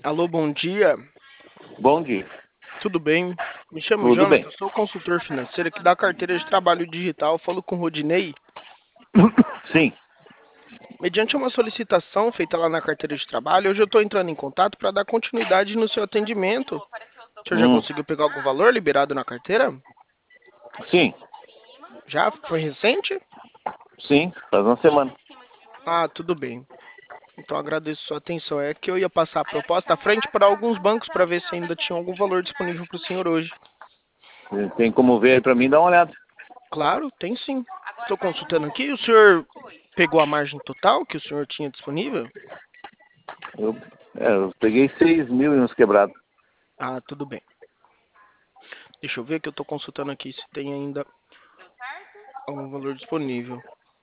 Alô, bom dia. Bom dia. Tudo bem? Me chamo Tudo bem? Jonathan, sou consultor financeiro aqui da carteira de trabalho digital. Falo com o Rodinei. Sim. Mediante uma solicitação feita lá na carteira de trabalho, hoje eu estou entrando em contato para dar continuidade no seu atendimento. O senhor já Hum, conseguiu pegar algum valor liberado na carteira? sim, Já? Foi recente? sim, faz uma semana. Ah, tudo bem. Então agradeço sua atenção. É que eu ia passar a proposta à frente para alguns bancos para ver se ainda tinha algum valor disponível para o senhor hoje. Tem como ver aí pra mim, dá uma olhada. Claro, tem sim. Estou consultando aqui. O senhor pegou a margem total que o senhor tinha disponível? Eu, eu peguei 6 mil e uns quebrados. Ah, tudo bem. Deixa eu ver que eu estou consultando aqui se tem ainda algum valor disponível.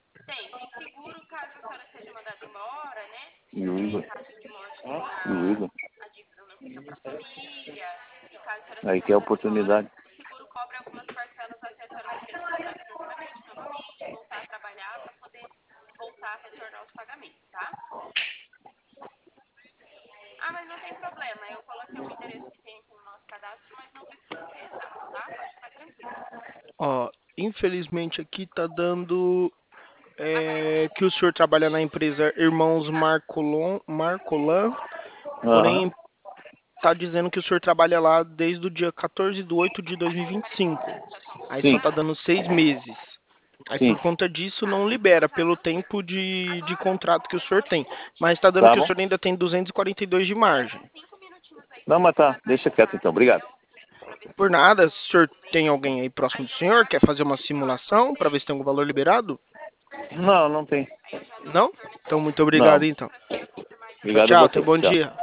E o Igor? E o Igor? Aí que é a oportunidade. Ó, infelizmente aqui tá dando que o senhor trabalha na empresa Irmãos Marcolan, Aham, porém tá dizendo que o senhor trabalha lá desde o dia 14/8/2025. Aí só sim, tá dando 6 meses. Aí sim. por conta disso não libera pelo tempo de contrato que o senhor tem. Mas tá dando Tá que o bom? senhor ainda tem 242 de margem. Não, mas tá, deixa quieto então, obrigado. Por nada, se o senhor tem alguém aí próximo do senhor, quer fazer uma simulação para ver se tem algum valor liberado? Não, não tem. Não? Então muito obrigado Não, então. Tchau, obrigado a tchau, tenha você. um bom Tchau. dia.